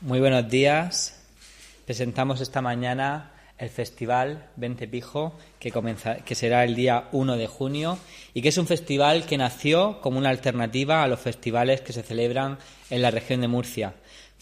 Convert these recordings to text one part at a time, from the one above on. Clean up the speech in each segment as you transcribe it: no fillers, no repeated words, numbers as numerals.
Muy buenos días. Presentamos esta mañana el Festival Vente Pijo, que será el día 1 de junio y que es un festival que nació como una alternativa a los festivales que se celebran en la región de Murcia.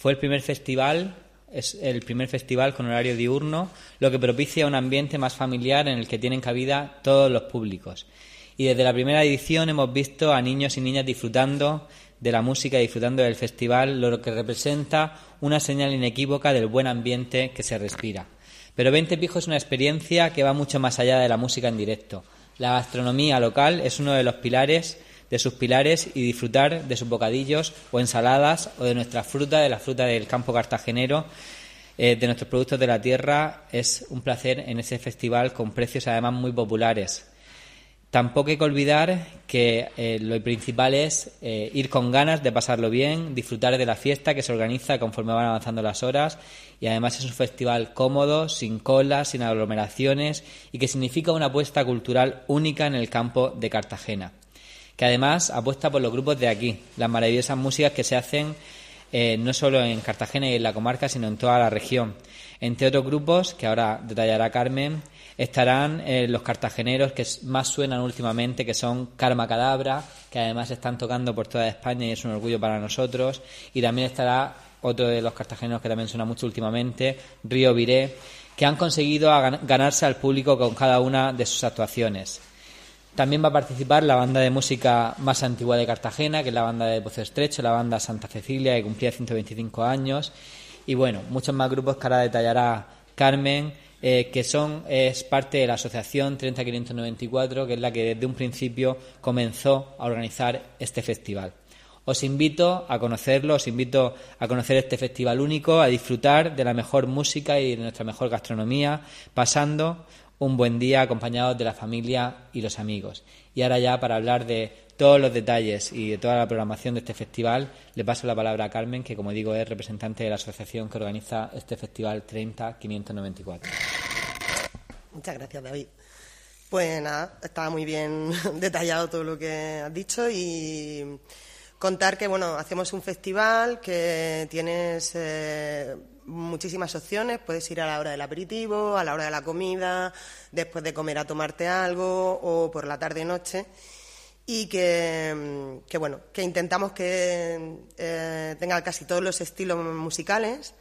Es el primer festival con horario diurno, lo que propicia un ambiente más familiar en el que tienen cabida todos los públicos. Y desde la primera edición hemos visto a niños y niñas disfrutando de la música y disfrutando del festival, lo que representa una señal inequívoca del buen ambiente que se respira. Pero Vente Pijo es una experiencia que va mucho más allá de la música en directo. La gastronomía local es uno de los pilares, y disfrutar de sus bocadillos o ensaladas o de nuestra fruta, de la fruta del campo cartagenero, de nuestros productos de la tierra, es un placer en ese festival con precios además muy populares. Tampoco hay que olvidar que lo principal es ir con ganas de pasarlo bien, disfrutar de la fiesta que se organiza conforme van avanzando las horas, y además es un festival cómodo, sin colas, sin aglomeraciones, y que significa una apuesta cultural única en el campo de Cartagena, que además apuesta por los grupos de aquí, las maravillosas músicas que se hacen no solo en Cartagena y en la comarca, sino en toda la región. Entre otros grupos, que ahora detallará Carmen, estarán los cartageneros que más suenan últimamente, que son Karma Cadabra, que además están tocando por toda España y es un orgullo para nosotros. Y también estará otro de los cartageneros que también suena mucho últimamente, Río Viré, que han conseguido ganarse al público con cada una de sus actuaciones. También va a participar la banda de música más antigua de Cartagena, que es la banda de Pozo Estrecho, la banda Santa Cecilia, que cumplía 125 años. Y bueno, muchos más grupos que ahora detallará Carmen, que es parte de la asociación 30594, que es la que desde un principio comenzó a organizar este festival. Os invito a conocerlo, os invito a conocer este festival único, a disfrutar de la mejor música y de nuestra mejor gastronomía, pasando un buen día acompañados de la familia y los amigos. Y ahora ya, para hablar de todos los detalles y de toda la programación de este festival, le paso la palabra a Carmen, que como digo es representante de la asociación que organiza este festival 30594. Muchas gracias, David. Pues nada, estaba muy bien detallado todo lo que has dicho y contar que hacemos un festival que tienes muchísimas opciones. Puedes ir a la hora del aperitivo, a la hora de la comida, después de comer a tomarte algo o por la tarde-noche. Y que intentamos que tenga casi todos los estilos musicales.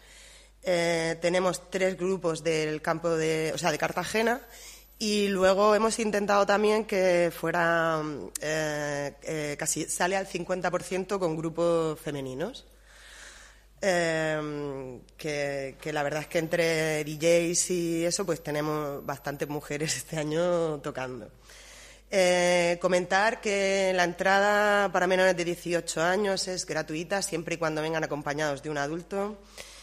Tenemos 3 grupos del campo de Cartagena, y luego hemos intentado también que fuera casi sale al 50% con grupos femeninos. Que la verdad es que entre DJs y eso pues tenemos bastantes mujeres este año tocando. Comentar que la entrada para menores de 18 años es gratuita siempre y cuando vengan acompañados de un adulto,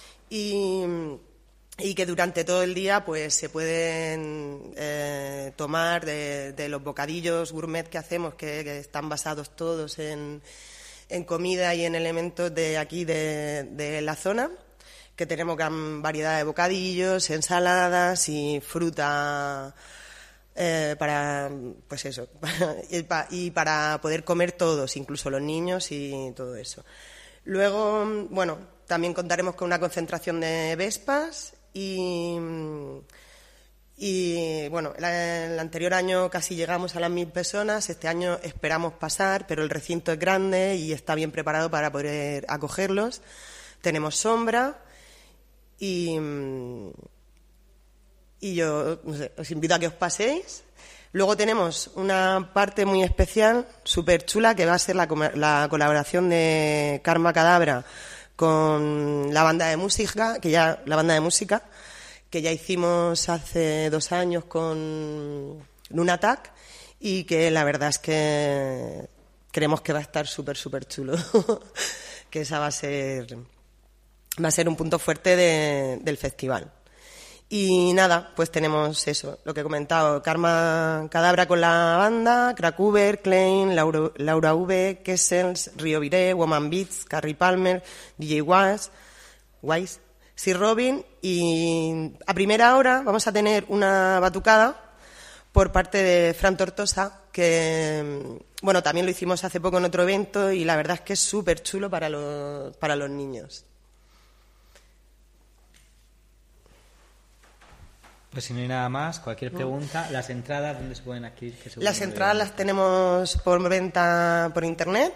y que durante todo el día pues se pueden tomar de los bocadillos gourmet que hacemos, que están basados todos en comida y en elementos de aquí de la zona, que tenemos gran variedad de bocadillos, ensaladas y fruta para pues eso y para poder comer todos, incluso los niños y todo eso. Luego, también contaremos con una concentración de vespas y el anterior año casi llegamos a las 1.000 personas, este año esperamos pasar, pero el recinto es grande y está bien preparado para poder acogerlos. Tenemos sombra y yo os invito a que os paséis. Luego tenemos una parte muy especial, súper chula, que va a ser la colaboración de Karma Cadabra con la banda de música, que ya hicimos hace 2 años con Lunatic, y que la verdad es que creemos que va a estar súper, súper chulo. Que esa va a ser un punto fuerte del festival. Y nada, pues tenemos eso, lo que he comentado, Karma Cadabra con la banda, Cracuber, Klein, Laura V, Kessels, Río Viré, Woman Beats, Carrie Palmer, DJ Wise, Sir Robin, y a primera hora vamos a tener una batucada por parte de Fran Tortosa, que también lo hicimos hace poco en otro evento y la verdad es que es súper chulo para los niños. Pues si no hay nada más, cualquier pregunta, las entradas, ¿dónde se pueden adquirir? Las entradas las tenemos por venta por internet,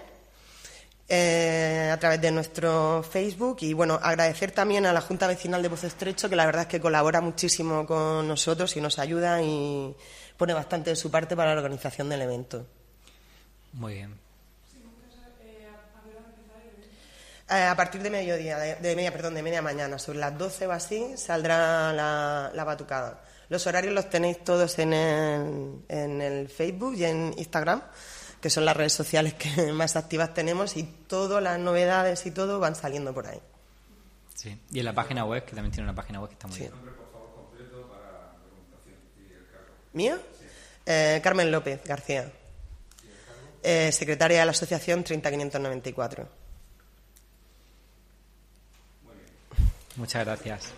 a través de nuestro Facebook. Y bueno, agradecer también a la Junta Vecinal de Pozo Estrecho, que la verdad es que colabora muchísimo con nosotros y nos ayuda y pone bastante de su parte para la organización del evento. Muy bien. A partir de mediodía, de media mañana, sobre las 12 o así, saldrá la batucada. Los horarios los tenéis todos en el Facebook y en Instagram, que son las redes sociales que más activas tenemos, y todas las novedades y todo van saliendo por ahí. Sí, y en la página web, que también tiene una página web que está muy bien. Nombre, por favor, completo para la documentación y el cargo. ¿Mía? Sí. Carmen López García. ¿Y el cargo? Secretaria de la Asociación 30594. Muchas gracias.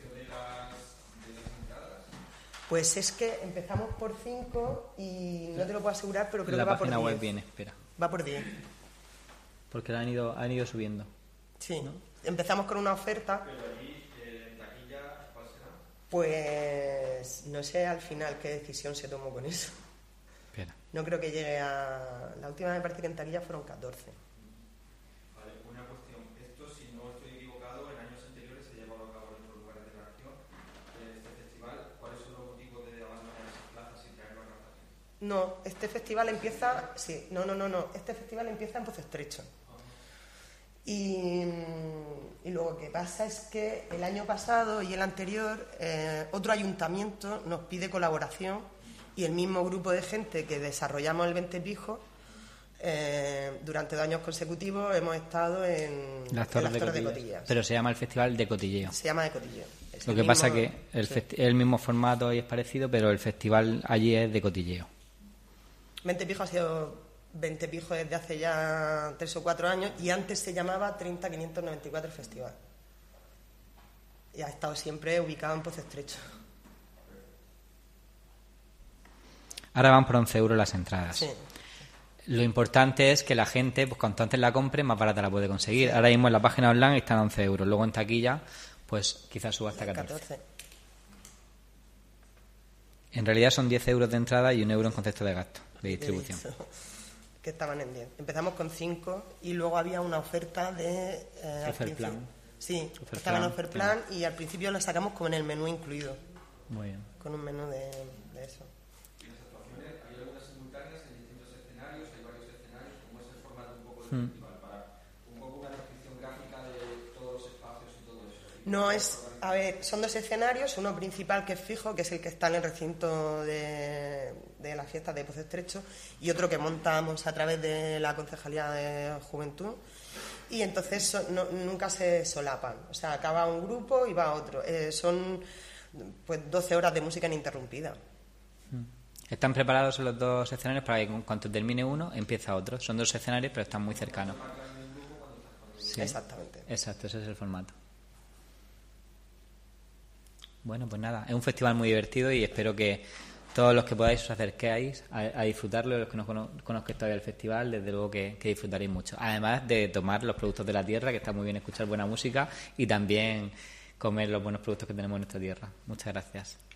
Pues es que empezamos por 5 y no te lo puedo asegurar, pero creo la que va por 10. página web viene, espera. Va por 10. Porque han ido subiendo. Sí, ¿no? Empezamos con una oferta. Pero allí, en taquilla, ¿cuál será? Pues no sé al final qué decisión se tomó con eso. Espera. No creo que llegue a... La última me parece que en taquilla fueron 14. Vale, una cuestión. Esto, si no estoy equivocado, en años anteriores se ha llevado a cabo en otros lugares de la región. Este festival, ¿cuáles son los motivos de abandonar esas plazas y traerlo a Cartagena? No, este festival empieza... Sí, no. Este festival empieza en Pozo Estrecho. Y luego lo que pasa es que el año pasado y el anterior otro ayuntamiento nos pide colaboración, y el mismo grupo de gente que desarrollamos el 20 Pijo durante 2 años consecutivos hemos estado en Las Torres de Cotillas. Pero se llama el Festival de Cotilleo. Se llama de Cotilleo. Lo que pasa que el mismo formato y es parecido, pero el festival allí es de cotilleo. 20 Pijo ha sido 20 Pijo desde hace ya 3 o 4 años, y antes se llamaba 30594 Festival. Y ha estado siempre ubicado en Pozo Estrecho. Ahora van por 11 euros las entradas. Sí. Lo importante es que la gente, pues cuanto antes la compre, más barata la puede conseguir. Sí. Ahora mismo en la página online están a 11 euros. Luego en taquilla, pues quizás suba hasta 14. En realidad son 10 euros de entrada y 1 euro en concepto de gasto de distribución. Que estaban en 10. Empezamos con 5 y luego había una oferta de... Offerplan. Sí, estaba en Offerplan, y al principio la sacamos como en el menú incluido. Muy bien. Con un menú de eso. ¿Y las actuaciones, hay algunas simultáneas en distintos escenarios? ¿Hay varios escenarios? ¿Cómo es el formato un poco del festival? Para un poco una descripción gráfica de todos los espacios y todo eso. No es... A ver, son 2 escenarios, uno principal que es fijo, que es el que está en el recinto de las fiestas de Pozo Estrecho, y otro que montamos a través de la Concejalía de Juventud, y entonces nunca se solapan, o sea, acaba un grupo y va otro. Son pues 12 horas de música ininterrumpida. Están preparados los 2 escenarios para que en cuanto termine uno empieza otro. Son 2 escenarios, pero están muy cercanos. Sí. Exactamente. Exacto, ese es el formato. Bueno, pues nada, es un festival muy divertido y espero que todos los que podáis os acerquéis a disfrutarlo. Los que no conozcáis todavía el festival, desde luego que disfrutaréis mucho. Además de tomar los productos de la tierra, que está muy bien escuchar buena música, y también comer los buenos productos que tenemos en nuestra tierra. Muchas gracias.